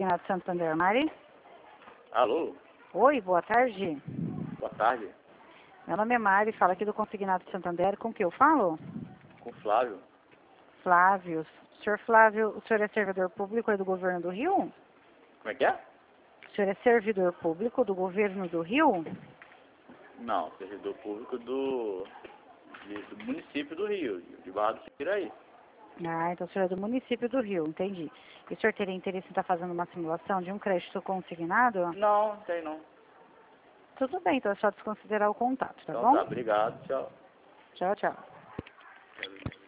Consignado Santander, Mari? Alô? Oi, boa tarde. Boa tarde. Meu nome é Mari, fala aqui do Consignado Santander. Com que eu falo? Com o Flávio. Flávio. Senhor Flávio, o senhor é servidor público aí do governo do Rio? Como é que é? O senhor é servidor público do governo do Rio? Não, servidor público do município do Rio, de Barra do Piraí. Ah, então o senhor é do município do Rio, entendi. E o senhor teria interesse em estar fazendo uma simulação de um crédito consignado? Não, tem não. Tudo bem, então é só desconsiderar o contato, tá Então bom? tá, obrigado, tchau. Tchau, tchau.